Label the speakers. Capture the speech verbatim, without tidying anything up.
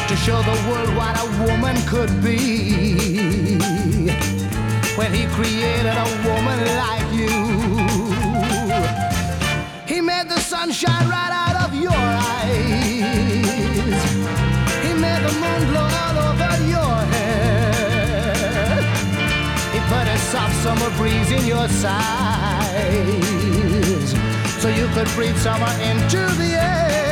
Speaker 1: to show the world what a woman could be. When he created a woman like you, he made the sun shine right out of your eyes. He made the moon glow all over your hair. He put a soft summer breeze in your sighs, so you could breathe summer into the air.